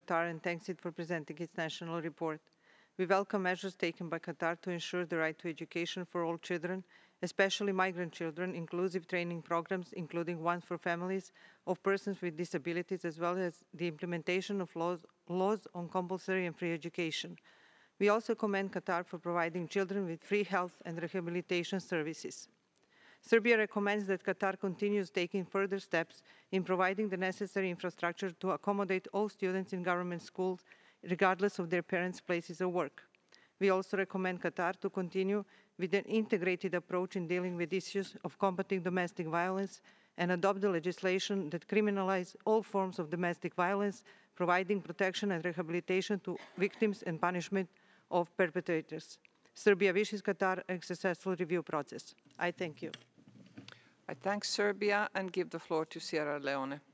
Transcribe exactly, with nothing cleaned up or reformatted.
Qatar and thanks it for presenting its national report. We welcome measures taken by Qatar to ensure the right to education for all children, especially migrant children, inclusive training programs, including ones for families of persons with disabilities, as well as the implementation of laws, laws on compulsory and free education. We also commend Qatar for providing children with free health and rehabilitation services. Serbia recommends that Qatar continues taking further steps in providing the necessary infrastructure to accommodate all students in government schools, regardless of their parents' places of work. We also recommend Qatar to continue with an integrated approach in dealing with issues of combating domestic violence and adopt the legislation that criminalizes all forms of domestic violence, providing protection and rehabilitation to victims and punishment of perpetrators. Serbia wishes Qatar a successful review process. I thank you. I thank Serbia and give the floor to Sierra Leone.